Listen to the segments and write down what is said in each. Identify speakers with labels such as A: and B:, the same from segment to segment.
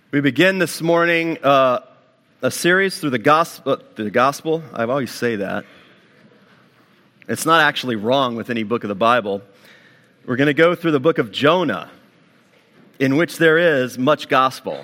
A: We begin this morning a series through the gospel. I always say that. It's not actually wrong with any book of the Bible. We're going to go through the book of Jonah, in which there is much gospel.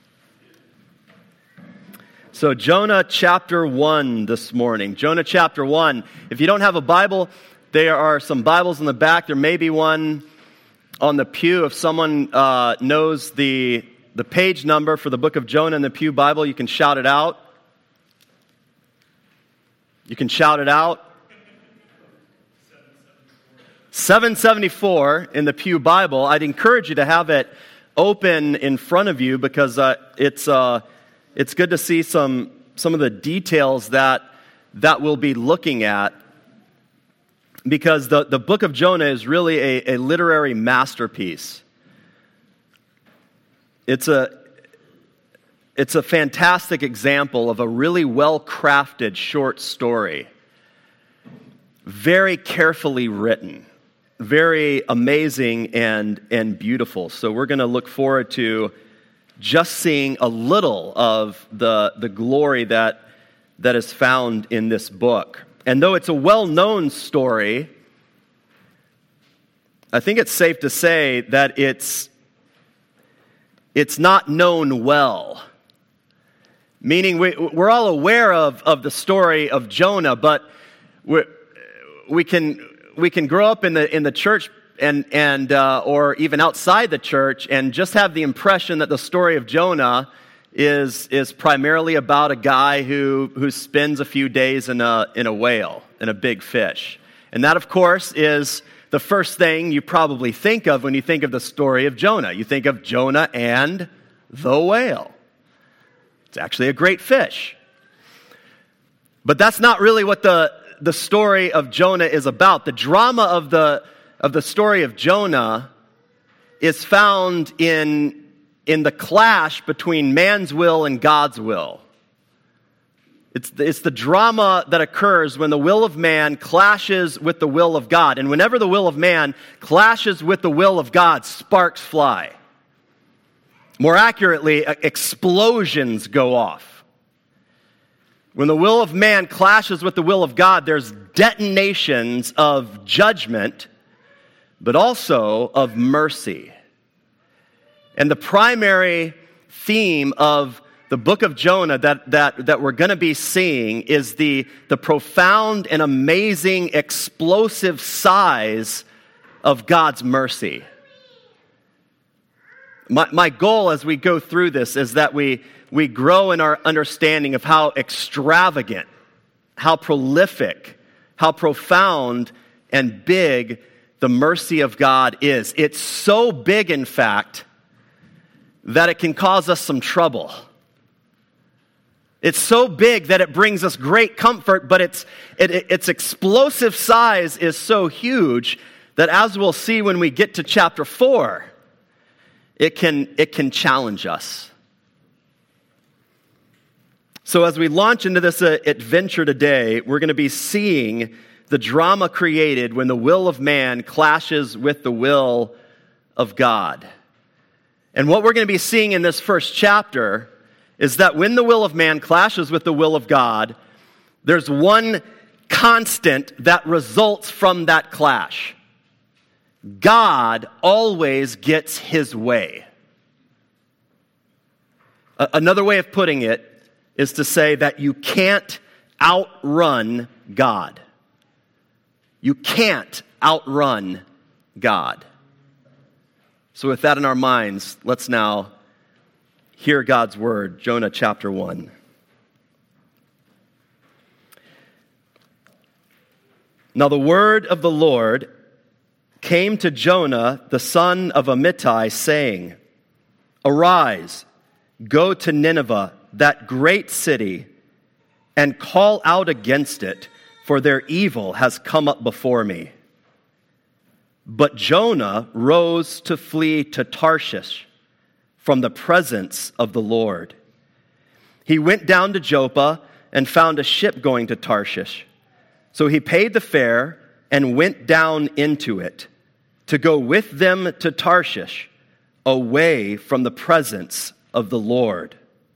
A: So Jonah chapter 1 this morning. Jonah chapter 1. If you don't have a Bible, there are some Bibles in the back. There may be one on the pew. If someone knows the page number for the book of Jonah in the Pew Bible, you can shout it out. You can shout it out. 774 in the Pew Bible. I'd encourage you to have it open in front of you because it's good to see some of the details that we'll be looking at, because the book of Jonah is really a literary masterpiece. It's a fantastic example of a really well-crafted short story. Very carefully written. Very amazing and beautiful. So we're going to look forward to just seeing a little of the glory that is found in this book. And though it's a well-known story, I think it's safe to say that it's not known well. Meaning we're all aware of the story of Jonah, but we can grow up in the church and or even outside the church and just have the impression that the story of Jonah is primarily about a guy who spends a few days in a whale, in a big fish. And that, of course, is the first thing you probably think of when you think of the story of Jonah. You think of Jonah and the whale. It's actually a great fish. But that's not really what the story of Jonah is about. The drama of the story of Jonah is found in the clash between man's will and God's will. It's the drama that occurs when the will of man clashes with the will of God. And whenever the will of man clashes with the will of God, sparks fly. More accurately, explosions go off. When the will of man clashes with the will of God, there's detonations of judgment, but also of mercy. And the primary theme of the book of Jonah that we're going to be seeing is the profound and amazing, explosive size of God's mercy. My goal as we go through this is that we grow in our understanding of how extravagant, how prolific, how profound and big the mercy of God is. It's so big, in fact, that it can cause us some trouble. It's so big that it brings us great comfort, but its explosive size is so huge that, as we'll see when we get to chapter 4, it can challenge us. So as we launch into this adventure today, we're going to be seeing the drama created when the will of man clashes with the will of God. And what we're going to be seeing in this first chapter is that when the will of man clashes with the will of God, there's one constant that results from that clash. God always gets his way. Another way of putting it is to say that you can't outrun God. You can't outrun God. So with that in our minds, let's now hear God's word, Jonah chapter 1. Now the word of the Lord came to Jonah, the son of Amittai, saying, "Arise, go to Nineveh, that great city, and call out against it, for their evil has come up before me." But Jonah rose to flee to Tarshish from the presence of the Lord. He went down to Joppa and found a ship going to Tarshish. So he paid the fare and went down into it to go with them to Tarshish, away from the presence of the Lord.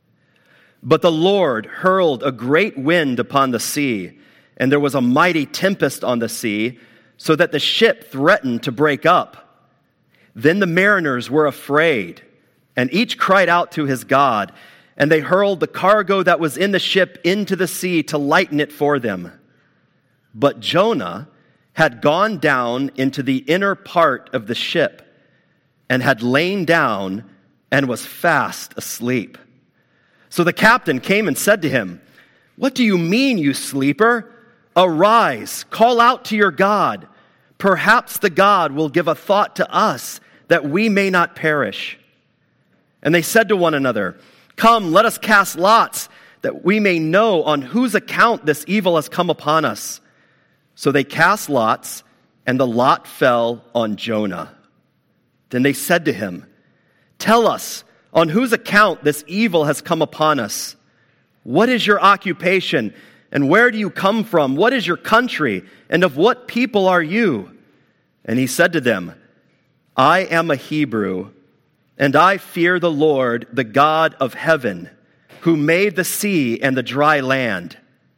A: But the Lord hurled a great wind upon the sea, and there was a mighty tempest on the sea, so that the ship threatened to break up. Then the mariners were afraid, and each cried out to his God, and they hurled the cargo that was in the ship into the sea to lighten it for them. But Jonah had gone down into the inner part of the ship, and had lain down and was fast asleep. So the captain came and said to him, "What do you mean, you sleeper? Arise, call out to your God. Perhaps the God will give a thought to us, that we may not perish." And they said to one another, "Come, let us cast lots, that we may know on whose account this evil has come upon us." So they cast lots, and the lot fell on Jonah. Then they said to him, "Tell us, on whose account this evil has come upon us? What is your occupation, and where do you come from? What is your country, and of what people are you?" And he said to them, "I am a Hebrew, and I fear the Lord, the God of heaven, who made the sea and the dry land."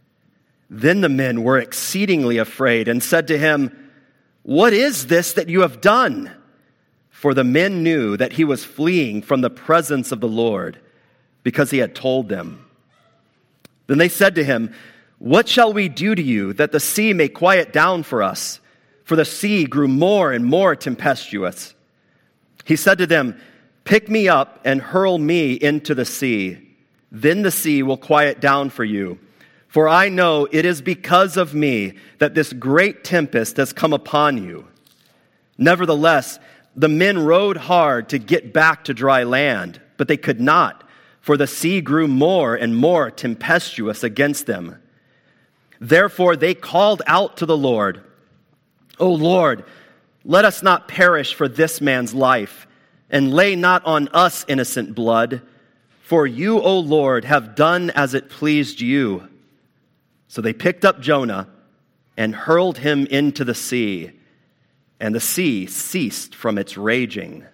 A: Then the men were exceedingly afraid and said to him, "What is this that you have done?" For the men knew that he was fleeing from the presence of the Lord, because he had told them. Then they said to him, "What shall we do to you, that the sea may quiet down for us?" For the sea grew more and more tempestuous. He said to them, "Pick me up and hurl me into the sea. Then the sea will quiet down for you. For I know it is because of me that this great tempest has come upon you." Nevertheless, the men rowed hard to get back to dry land, but they could not, for the sea grew more and more tempestuous against them. Therefore they called out to the Lord, "O Lord, let us not perish for this man's life, and lay not on us innocent blood. For you, O Lord, have done as it pleased you." So they picked up Jonah and hurled him into the sea, and the sea ceased from its raging.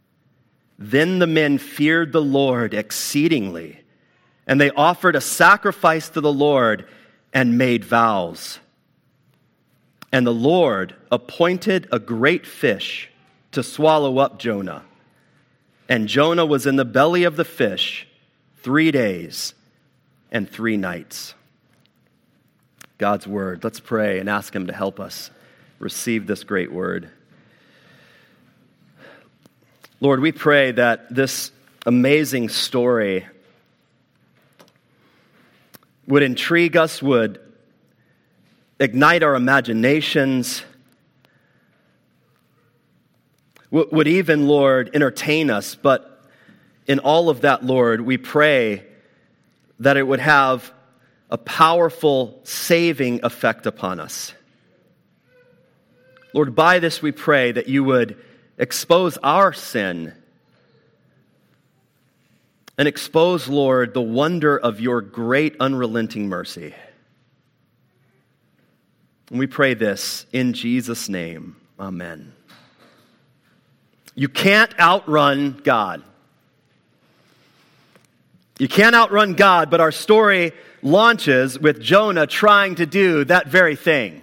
A: Then the men feared the Lord exceedingly, and they offered a sacrifice to the Lord and made vows. And the Lord appointed a great fish to swallow up Jonah. And Jonah was in the belly of the fish 3 days and 3 nights. God's word. Let's pray and ask him to help us receive this great word. Lord, we pray that this amazing story would intrigue us, would ignite our imaginations, would even, Lord, entertain us. But in all of that, Lord, we pray that it would have a powerful saving effect upon us. Lord, by this we pray that you would expose our sin and expose, Lord, the wonder of your great unrelenting mercy. And we pray this in Jesus' name. Amen. You can't outrun God. You can't outrun God, but our story launches with Jonah trying to do that very thing.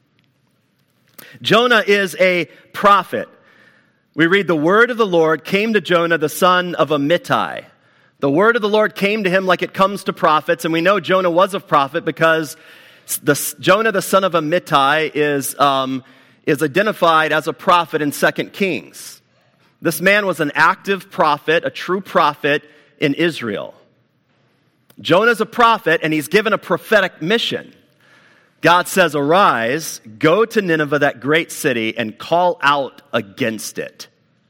A: Jonah is a prophet. We read, "The word of the Lord came to Jonah, the son of Amittai." The word of the Lord came to him like it comes to prophets, and we know Jonah was a prophet because Jonah, the son of Amittai, is identified as a prophet in 2 Kings. This man was an active prophet, a true prophet in Israel. Jonah's a prophet, and he's given a prophetic mission. God says, "Arise, go to Nineveh, that great city, and call out against it."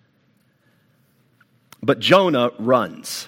A: But Jonah runs.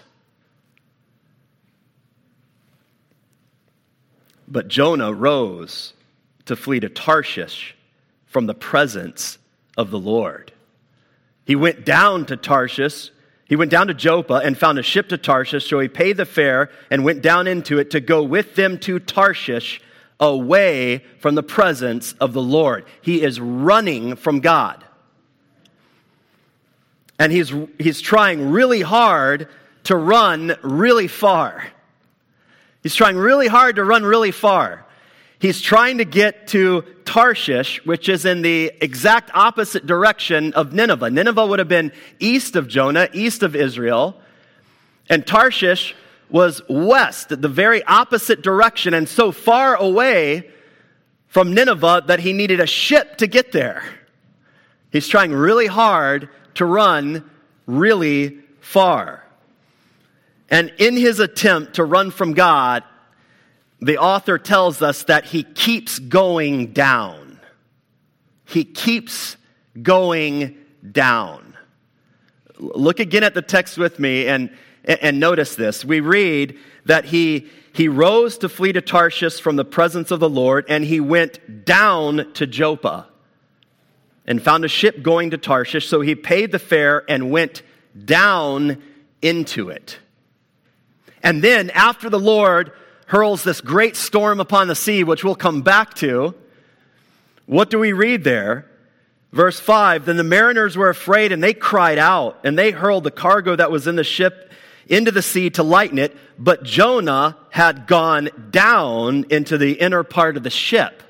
A: But Jonah rose to flee to Tarshish from the presence of the Lord. He went down to Tarshish. He went down to Joppa and found a ship to Tarshish, so he paid the fare and went down into it to go with them to Tarshish, away from the presence of the Lord. He is running from God. And he's trying really hard to run really far. He's trying really hard to run really far. He's trying to get to Tarshish, which is in the exact opposite direction of Nineveh. Nineveh would have been east of Jonah, east of Israel, and Tarshish was west, the very opposite direction, and so far away from Nineveh that he needed a ship to get there. He's trying really hard to run really far. And in his attempt to run from God, the author tells us that he keeps going down. He keeps going down. Look again at the text with me and notice this. We read that he rose to flee to Tarshish from the presence of the Lord, and he went down to Joppa and found a ship going to Tarshish. So he paid the fare and went down into it. And then after the Lord hurls this great storm upon the sea, which we'll come back to, what do we read there? Verse 5, then the mariners were afraid and they cried out, and they hurled the cargo that was in the ship into the sea to lighten it, but Jonah had gone down into the inner part of the ship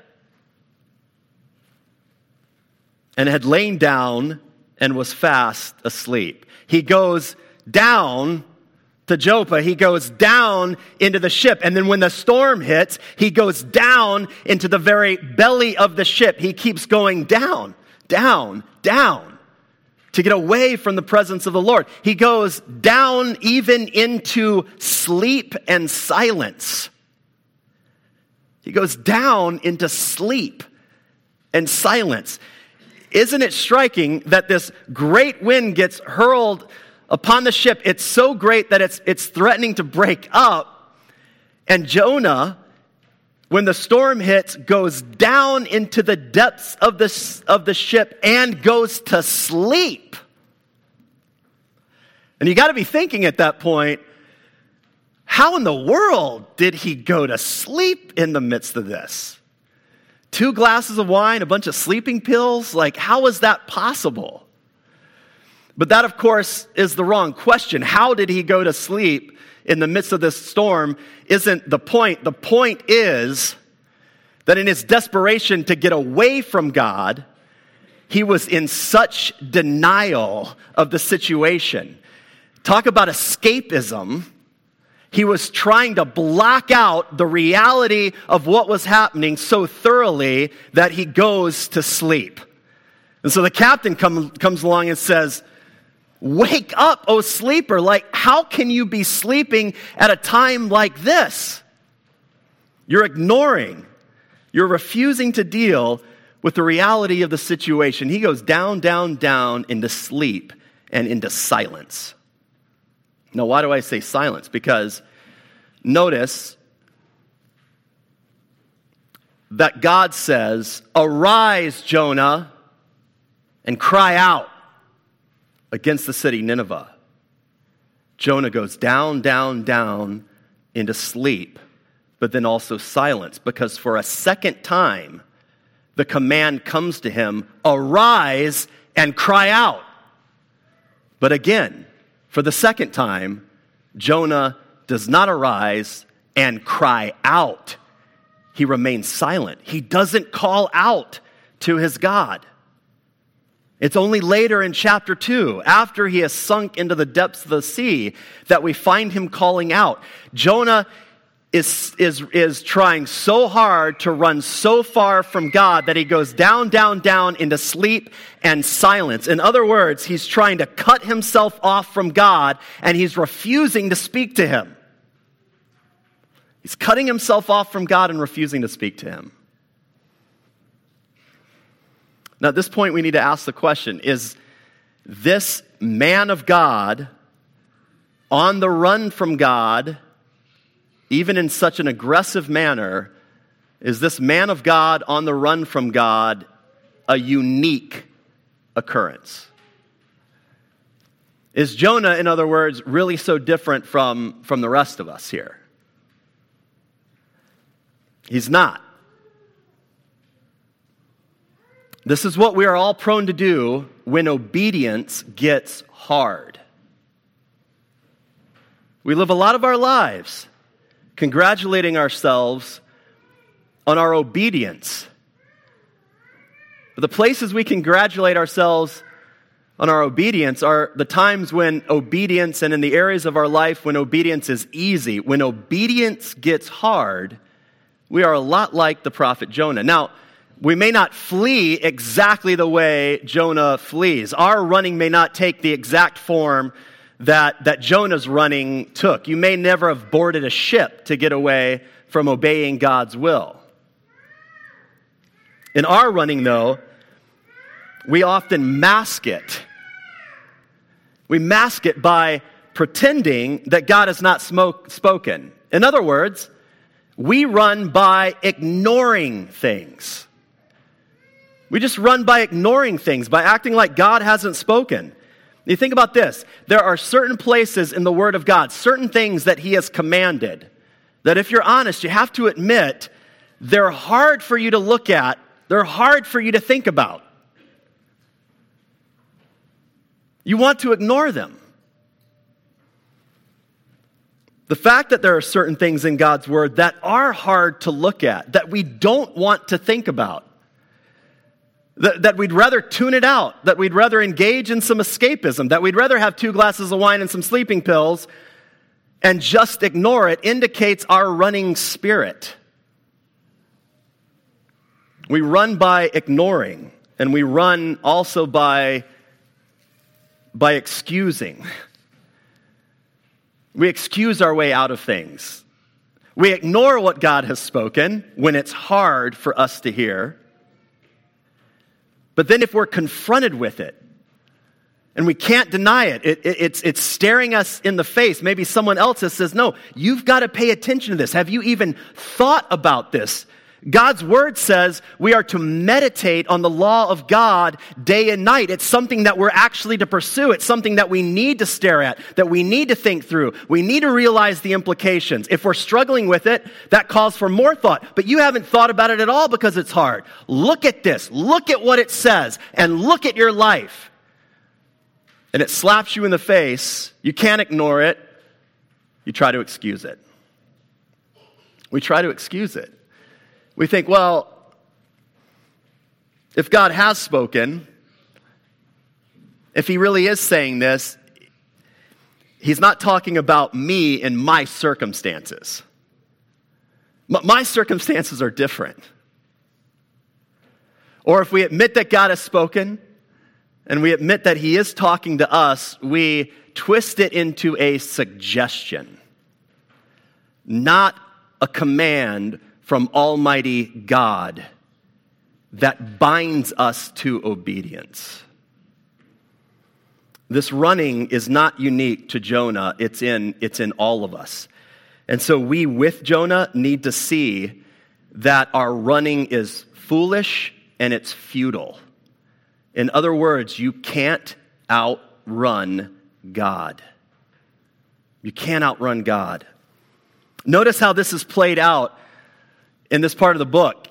A: and had lain down and was fast asleep. He goes down to Joppa. He goes down into the ship. And then when the storm hits, he goes down into the very belly of the ship. He keeps going down, down, down to get away from the presence of the Lord. He goes down even into sleep and silence. He goes down into sleep and silence. Isn't it striking that this great wind gets hurled upon the ship? It's so great that it's threatening to break up. And Jonah, when the storm hits, goes down into the depths of the ship and goes to sleep. And you got to be thinking at that point, how in the world did he go to sleep in the midst of this? 2 glasses of wine, a bunch of sleeping pills? Like, how is that possible? But that, of course, is the wrong question. How did he go to sleep in the midst of this storm isn't the point. The point is that in his desperation to get away from God, he was in such denial of the situation. Talk about escapism. He was trying to block out the reality of what was happening so thoroughly that he goes to sleep. And so the captain comes along and says, "Wake up, O sleeper." Like, how can you be sleeping at a time like this? You're ignoring. You're refusing to deal with the reality of the situation. He goes down, down, down into sleep and into silence. Now, why do I say silence? Because notice that God says, "Arise, Jonah, and cry out against the city Nineveh." Jonah goes down, down, down into sleep, but then also silence, because for a second time, the command comes to him, "Arise and cry out." But again, for the second time, Jonah does not arise and cry out. He remains silent. He doesn't call out to his God. It's only later in chapter 2, after he has sunk into the depths of the sea, that we find him calling out. Jonah is trying so hard to run so far from God that he goes down, down, down into sleep and silence. In other words, he's trying to cut himself off from God, and he's refusing to speak to him. He's cutting himself off from God and refusing to speak to him. Now, at this point, we need to ask the question, is this man of God on the run from God, even in such an aggressive manner, is this man of God on the run from God a unique occurrence? Is Jonah, in other words, really so different from the rest of us here? He's not. This is what we are all prone to do when obedience gets hard. We live a lot of our lives congratulating ourselves on our obedience. But the places we congratulate ourselves on our obedience are the times when obedience, and in the areas of our life when obedience is easy. When obedience gets hard, we are a lot like the prophet Jonah. Now, we may not flee exactly the way Jonah flees. Our running may not take the exact form that Jonah's running took. You may never have boarded a ship to get away from obeying God's will. In our running, though, we often mask it. We mask it by pretending that God has not spoken. In other words, we run by ignoring things. We just run by ignoring things, by acting like God hasn't spoken. You think about this. There are certain places in the Word of God, certain things that He has commanded, that if you're honest, you have to admit they're hard for you to look at, they're hard for you to think about. You want to ignore them. The fact that there are certain things in God's Word that are hard to look at, that we don't want to think about, that we'd rather tune it out, that we'd rather engage in some escapism, that we'd rather have 2 glasses of wine and some sleeping pills and just ignore it, indicates our running spirit. We run by ignoring, and we run also by excusing. We excuse our way out of things. We ignore what God has spoken when it's hard for us to hear. But then if we're confronted with it, and we can't deny it, it's staring us in the face. Maybe someone else says, no, you've got to pay attention to this. Have you even thought about this? God's Word says we are to meditate on the law of God day and night. It's something that we're actually to pursue. It's something that we need to stare at, that we need to think through. We need to realize the implications. If we're struggling with it, that calls for more thought. But you haven't thought about it at all because it's hard. Look at this. Look at what it says. And look at your life. And it slaps you in the face. You can't ignore it. You try to excuse it. We try to excuse it. We think, well, if God has spoken, if He really is saying this, He's not talking about me and my circumstances. My circumstances are different. Or if we admit that God has spoken, and we admit that He is talking to us, we twist it into a suggestion, not a command from Almighty God that binds us to obedience. This running is not unique to Jonah. It's in all of us. And so we, with Jonah, need to see that our running is foolish and it's futile. In other words, you can't outrun God. You can't outrun God. Notice how this is played out in this part of the book.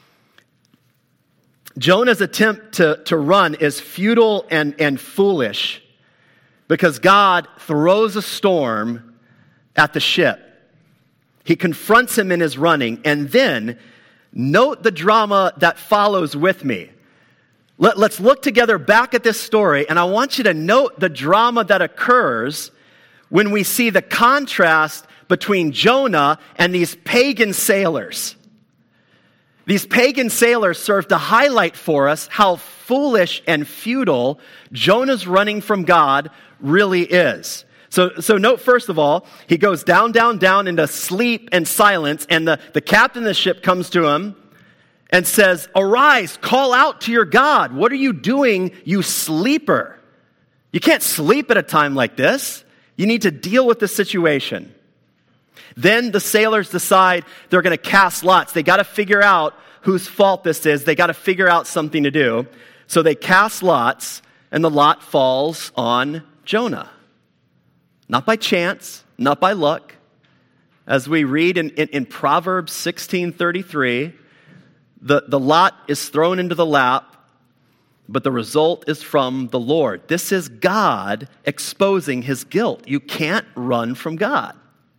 A: Jonah's attempt to run is futile and foolish because God throws a storm at the ship. He confronts him in his running, and then note the drama that follows with me. Let's look together back at this story, and I want you to note the drama that occurs when we see the contrast between Jonah and these pagan sailors. These pagan sailors serve to highlight for us how foolish and futile Jonah's running from God really is. So note, first of all, he goes down into sleep and silence, and the captain of the ship comes to him and says, "Arise, call out to your God. What are you doing, you sleeper? You can't sleep at a time like this. You need to deal with the situation." Then the sailors decide they're going to cast lots. They got to figure out whose fault this is. They got to figure out something to do. So they cast lots, and the lot falls on Jonah. Not by chance, not by luck. As we read in Proverbs 16:33, the lot is thrown into the lap, but the result is from the Lord. This is God exposing his guilt. You can't run from God.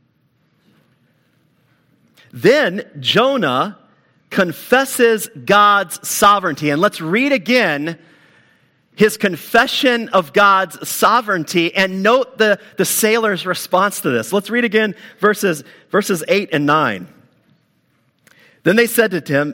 A: Then Jonah confesses God's sovereignty. And let's read again his confession of God's sovereignty and note the sailor's response to this. Let's read again verses 8 and 9. Then they said to him,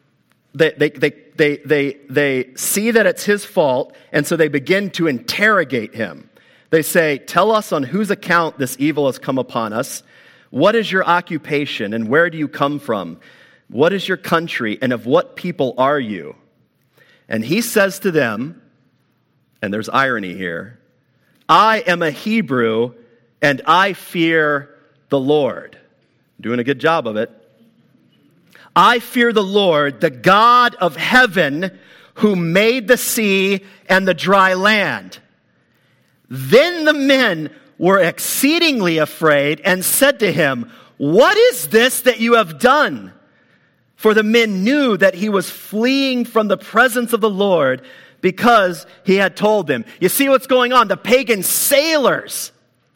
A: they see that it's his fault, and so they begin to interrogate him. They say, "Tell us on whose account this evil has come upon us. What is your occupation, and where do you come from? What is your country, and of what people are you?" And he says to them, and there's irony here, "I am a Hebrew, and I fear the Lord." Doing a good job of it. "I fear the Lord, the God of heaven, who made the sea and the dry land." Then the men were exceedingly afraid and said to him, "What is this that you have done?" For the men knew that he was fleeing from the presence of the Lord because he had told them. You see what's going on? The pagan sailors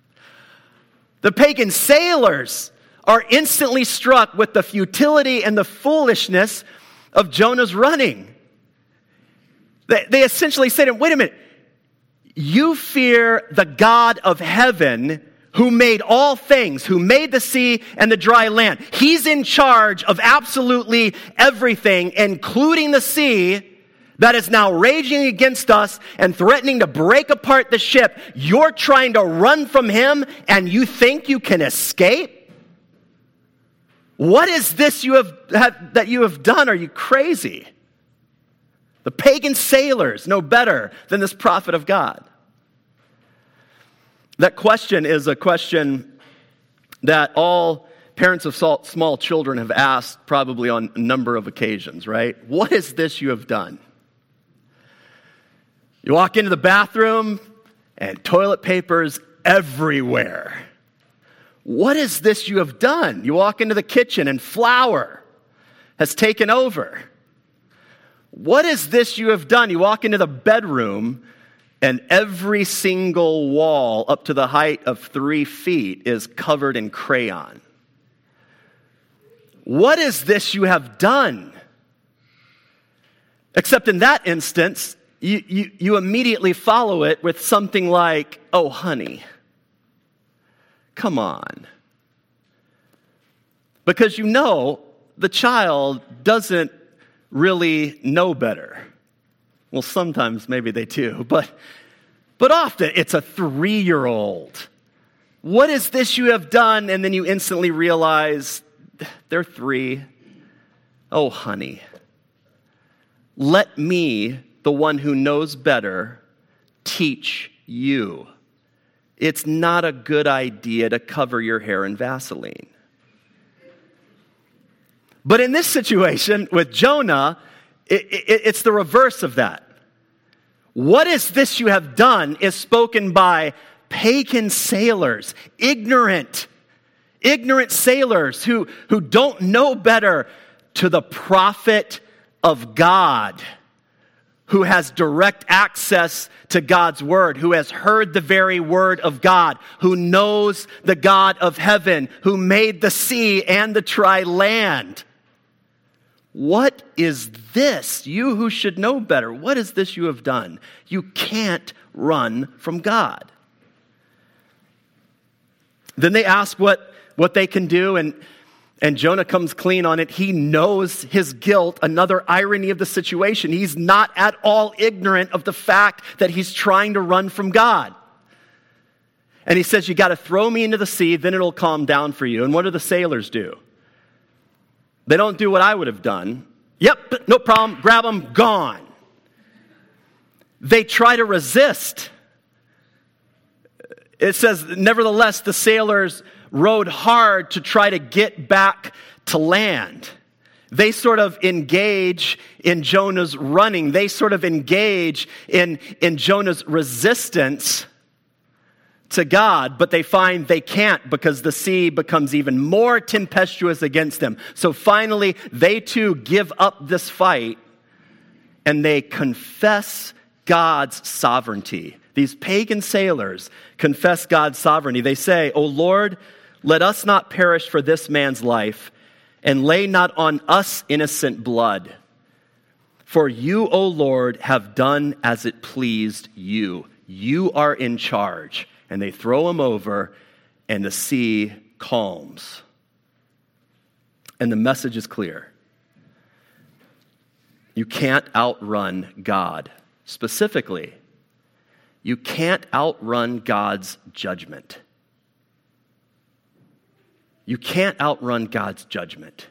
A: are instantly struck with the futility and the foolishness of Jonah's running. They essentially say to him, "Wait a minute, you fear the God of heaven who made all things, who made the sea and the dry land. He's in charge of absolutely everything, including the sea that is now raging against us and threatening to break apart the ship. You're trying to run from him and you think you can escape? What is this that you have done? Are you crazy?" The pagan sailors know better than this prophet of God. That question is a question that all parents of small children have asked probably on a number of occasions, right? What is this you have done? You walk into the bathroom and toilet paper's everywhere. What is this you have done? You walk into the kitchen and flour has taken over. What is this you have done? You walk into the bedroom and every single wall up to the height of 3 feet is covered in crayon. What is this you have done? Except in that instance, you immediately follow it with something like, "Oh, honey, come on." Because you know the child doesn't really know better. Well, sometimes maybe they do, but often it's a 3-year-old. What is this you have done? And then you instantly realize they're 3. "Oh, honey, let me, the one who knows better, teach you. It's not a good idea to cover your hair in Vaseline." But in this situation with Jonah, it's the reverse of that. What is this you have done is spoken by pagan sailors, ignorant sailors who don't know better, to the prophet of God, who has direct access to God's word, who has heard the very word of God, who knows the God of heaven, who made the sea and the dry land. What is this? You who should know better, what is this you have done? You can't run from God. Then they ask what they can do, and Jonah comes clean on it. He knows his guilt. Another irony of the situation. He's not at all ignorant of the fact that he's trying to run from God. And he says, "You got to throw me into the sea, then it'll calm down for you." And what do the sailors do? They don't do what I would have done. "Yep, no problem, grab them, gone." They try to resist. It says, "Nevertheless, the sailors rowed hard to try to get back to land." They sort of engage in Jonah's running. They sort of engage in Jonah's resistance to God, but they find they can't because the sea becomes even more tempestuous against them. So finally, they too give up this fight and they confess God's sovereignty. These pagan sailors confess God's sovereignty. They say, "O Lord, let us not perish for this man's life, and lay not on us innocent blood. For you, O Lord, have done as it pleased you. You are in charge." And they throw him over, and the sea calms. And the message is clear. You can't outrun God. Specifically, you can't outrun God's judgment. You can't outrun God's judgment.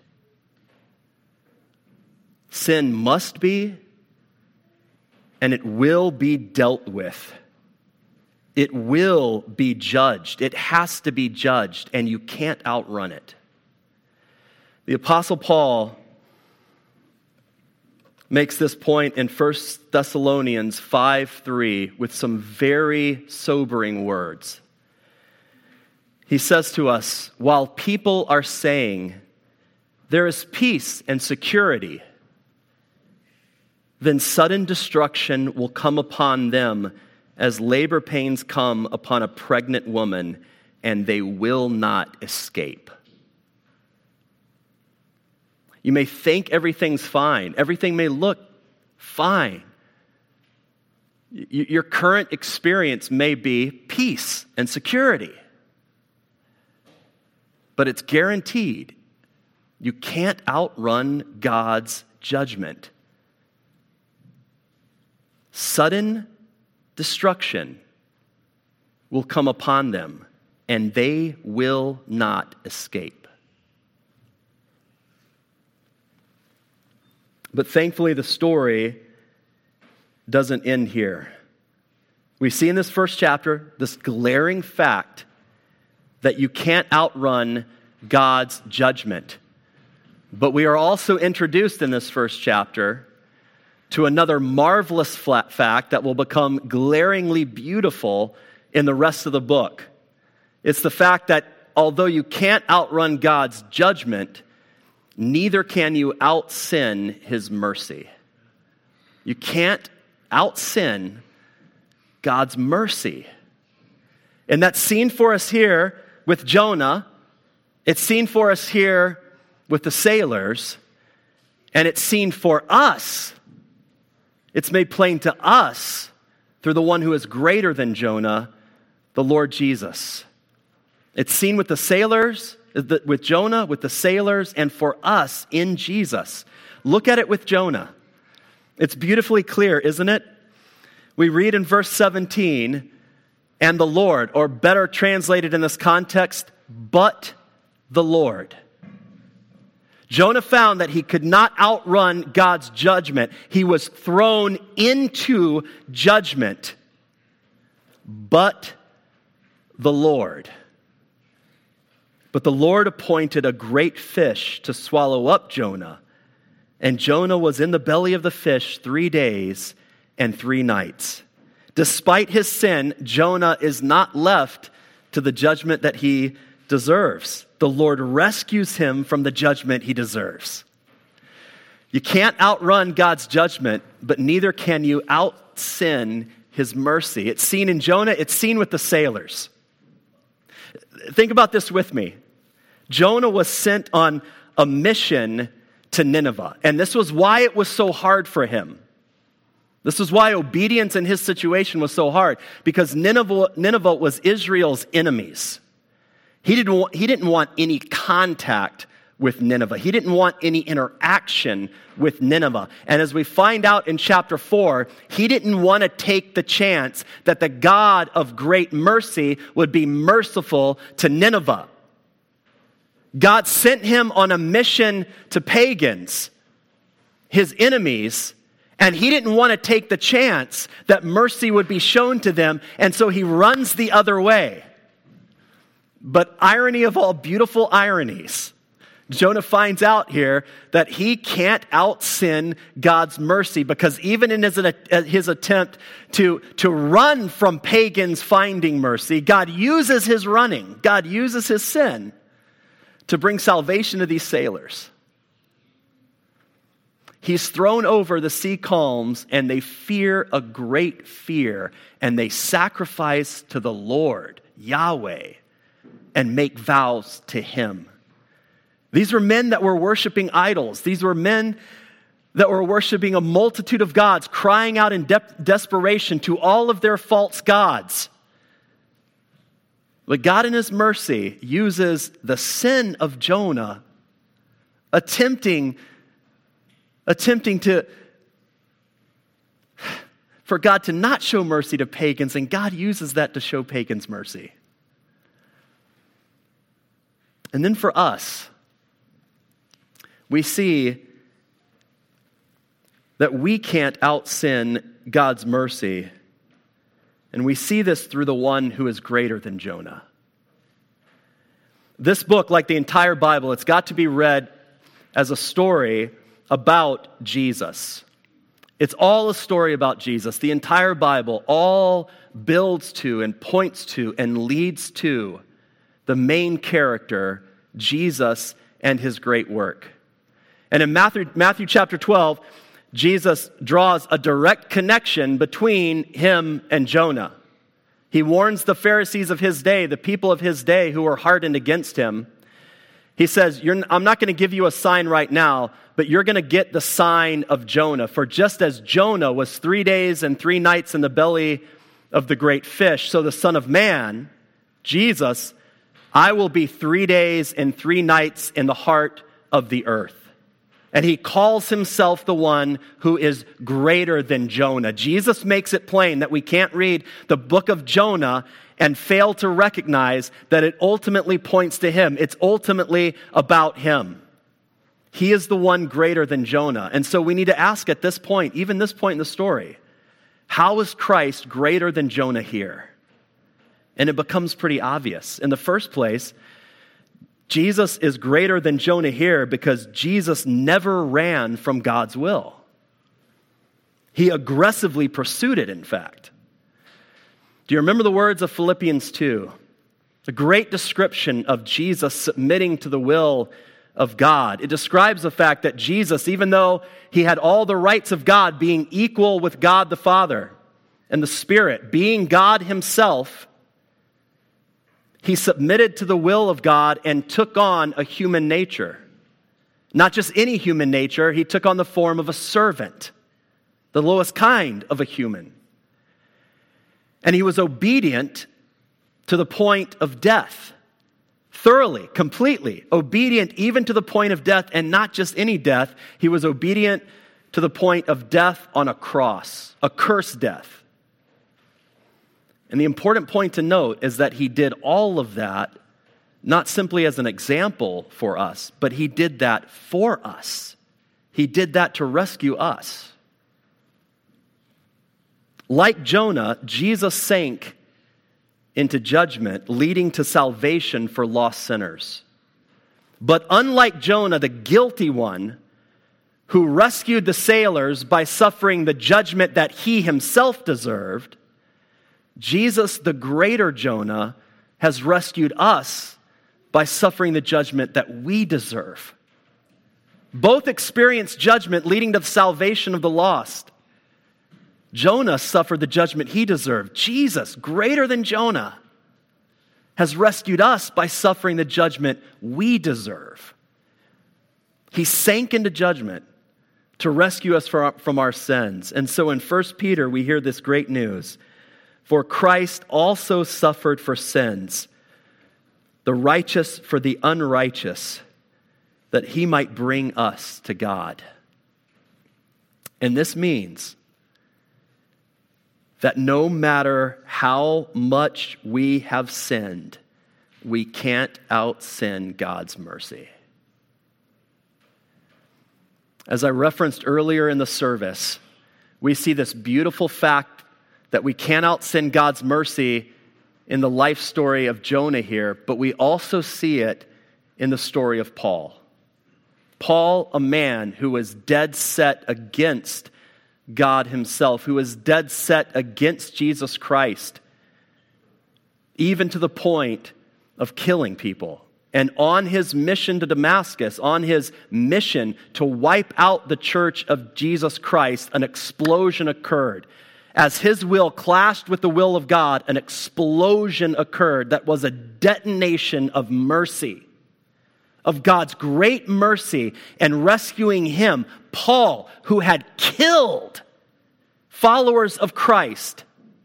A: Sin must be, and it will be dealt with. It will be judged. It has to be judged, and you can't outrun it. The Apostle Paul makes this point in 1 Thessalonians 5:3 with some very sobering words. He says to us, "While people are saying there is peace and security, then sudden destruction will come upon them as labor pains come upon a pregnant woman, and they will not escape." You may think everything's fine. Everything may look fine. Your current experience may be peace and security. But it's guaranteed. You can't outrun God's judgment. Sudden destruction will come upon them, and they will not escape. But thankfully, the story doesn't end here. We see in this first chapter this glaring fact that you can't outrun God's judgment. But we are also introduced in this first chapter to another marvelous fact that will become glaringly beautiful in the rest of the book. It's the fact that although you can't outrun God's judgment, neither can you out-sin his mercy. You can't out-sin God's mercy. And that's seen for us here with Jonah. It's seen for us here with the sailors. And it's seen for us. It's made plain to us through the one who is greater than Jonah, the Lord Jesus. It's seen with the sailors, with Jonah, with the sailors, and for us in Jesus. Look at it with Jonah. It's beautifully clear, isn't it? We read in verse 17, "And the Lord," or better translated in this context, "but the Lord." Jonah found that he could not outrun God's judgment. He was thrown into judgment. But the Lord. But the Lord appointed a great fish to swallow up Jonah. And Jonah was in the belly of the fish 3 days and 3 nights. Despite his sin, Jonah is not left to the judgment that he deserves. The Lord rescues him from the judgment he deserves. You can't outrun God's judgment, but neither can you out-sin his mercy. It's seen in Jonah, it's seen with the sailors. Think about this with me. Jonah was sent on a mission to Nineveh, and this was why it was so hard for him. This is why obedience in his situation was so hard, because Nineveh was Israel's enemies. He didn't want any contact with Nineveh. He didn't want any interaction with Nineveh. And as we find out in chapter 4, he didn't want to take the chance that the God of great mercy would be merciful to Nineveh. God sent him on a mission to pagans, his enemies, and he didn't want to take the chance that mercy would be shown to them, and so he runs the other way. But irony of all beautiful ironies, Jonah finds out here that he can't out-sin God's mercy, because even in his attempt to run from pagans finding mercy, God uses his running, God uses his sin to bring salvation to these sailors. He's thrown over, the sea calms, and they fear a great fear, and they sacrifice to the Lord, Yahweh, and make vows to him. These were men that were worshiping idols. These were men that were worshiping a multitude of gods, crying out in desperation to all of their false gods. But God in his mercy uses the sin of Jonah, attempting for God to not show mercy to pagans, and God uses that to show pagans mercy. And then for us, we see that we can't out-sin God's mercy, and we see this through the one who is greater than Jonah. This book, like the entire Bible, it's got to be read as a story about Jesus. It's all a story about Jesus. The entire Bible all builds to and points to and leads to the main character, Jesus, and his great work. And in Matthew chapter 12, Jesus draws a direct connection between him and Jonah. He warns the Pharisees of his day, the people of his day who were hardened against him. He says, I'm not going to give you a sign right now, but you're going to get the sign of Jonah. For just as Jonah was 3 days and 3 nights in the belly of the great fish, so the Son of Man, Jesus, I will be 3 days and 3 nights in the heart of the earth. And he calls himself the one who is greater than Jonah. Jesus makes it plain that we can't read the book of Jonah and fail to recognize that it ultimately points to him. It's ultimately about him. He is the one greater than Jonah. And so we need to ask at this point, even this point in the story, how is Christ greater than Jonah here? And it becomes pretty obvious. In the first place, Jesus is greater than Jonah here because Jesus never ran from God's will. He aggressively pursued it, in fact. Do you remember the words of Philippians 2? The great description of Jesus submitting to the will of God. It describes the fact that Jesus, even though he had all the rights of God, being equal with God the Father and the Spirit, being God himself, he submitted to the will of God and took on a human nature. Not just any human nature, he took on the form of a servant, the lowest kind of a human. And he was obedient to the point of death. Thoroughly, completely, obedient even to the point of death, and not just any death. He was obedient to the point of death on a cross, a cursed death. And the important point to note is that he did all of that not simply as an example for us, but he did that for us. He did that to rescue us. Like Jonah, Jesus sank into judgment, leading to salvation for lost sinners. But unlike Jonah, the guilty one, who rescued the sailors by suffering the judgment that he himself deserved, Jesus, the greater Jonah, has rescued us by suffering the judgment that we deserve. Both experienced judgment leading to the salvation of the lost. Jonah suffered the judgment he deserved. Jesus, greater than Jonah, has rescued us by suffering the judgment we deserve. He sank into judgment to rescue us from our sins. And so in 1 Peter, we hear this great news. For Christ also suffered for sins, the righteous for the unrighteous, that he might bring us to God. And this means that no matter how much we have sinned, we can't out-sin God's mercy. As I referenced earlier in the service, we see this beautiful fact that we can't out-sin God's mercy in the life story of Jonah here, but we also see it in the story of Paul. Paul, a man who was dead set against God himself, who was dead set against Jesus Christ, even to the point of killing people. And on his mission to Damascus, on his mission to wipe out the church of Jesus Christ, an explosion occurred. As his will clashed with the will of God, an explosion occurred that was a detonation of mercy, of God's great mercy and rescuing him, Paul, who had killed followers of Christ.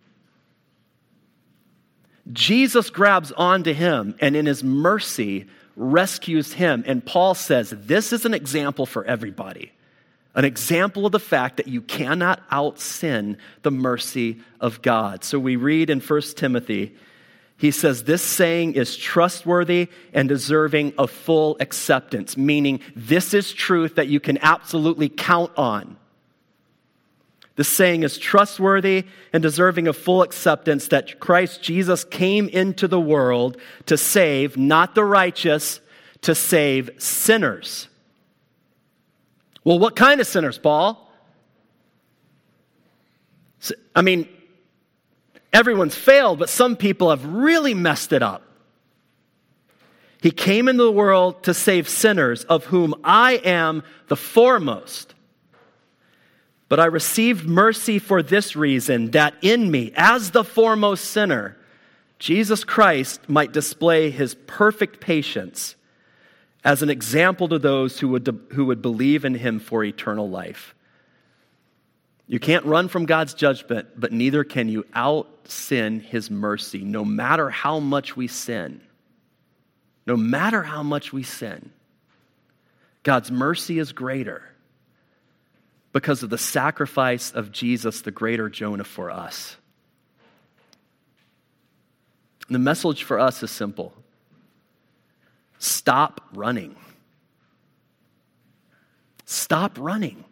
A: Jesus grabs onto him and in his mercy rescues him. And Paul says, this is an example for everybody. An example of the fact that you cannot out-sin the mercy of God. So we read in 1 Timothy, he says, this saying is trustworthy and deserving of full acceptance, meaning this is truth that you can absolutely count on. The saying is trustworthy and deserving of full acceptance that Christ Jesus came into the world to save, not the righteous, to save sinners. Well, what kind of sinners, Paul? I mean, everyone's failed, but some people have really messed it up. He came into the world to save sinners, of whom I am the foremost. But I received mercy for this reason, that in me, as the foremost sinner, Jesus Christ might display his perfect patience as an example to those who would believe in him for eternal life. You can't run from God's judgment, but neither can you out-sin his mercy, no matter how much we sin. No matter how much we sin, God's mercy is greater because of the sacrifice of Jesus, the greater Jonah, for us. And the message for us is simple. Stop running. Stop running.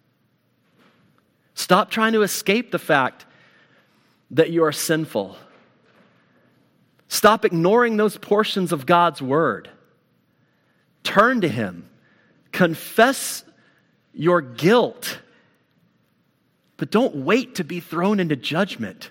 A: Stop trying to escape the fact that you are sinful. Stop ignoring those portions of God's word. Turn to him. Confess your guilt. But don't wait to be thrown into judgment.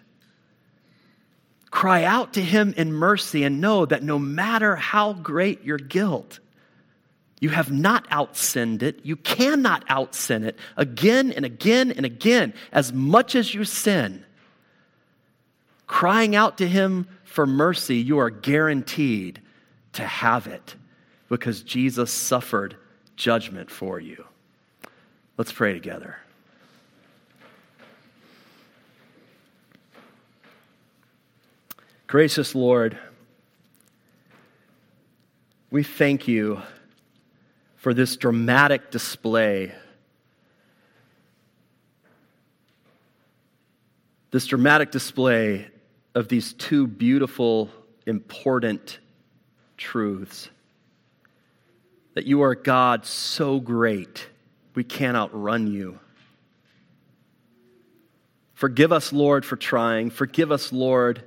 A: Cry out to him in mercy and know that no matter how great your guilt, you have not outsinned it. You cannot outsin it again and again and again. As much as you sin, crying out to him for mercy, you are guaranteed to have it because Jesus suffered judgment for you. Let's pray together. Gracious Lord, we thank you for this dramatic display. This dramatic display of these two beautiful, important truths. That you are God so great, we can't outrun you. Forgive us, Lord, for trying. Forgive us, Lord,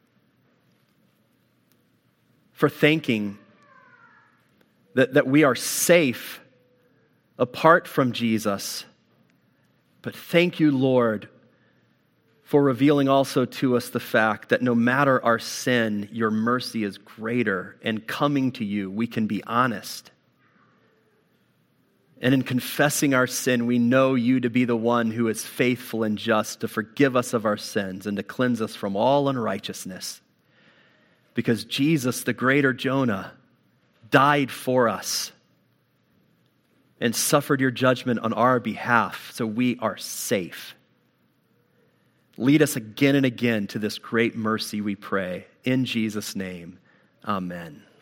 A: for thinking that we are safe apart from Jesus. But thank you, Lord, for revealing also to us the fact that no matter our sin, your mercy is greater, and coming to you, we can be honest. And in confessing our sin, we know you to be the one who is faithful and just to forgive us of our sins and to cleanse us from all unrighteousness. Because Jesus, the greater Jonah, died for us and suffered your judgment on our behalf, so we are safe. Lead us again and again to this great mercy, we pray. In Jesus' name, amen.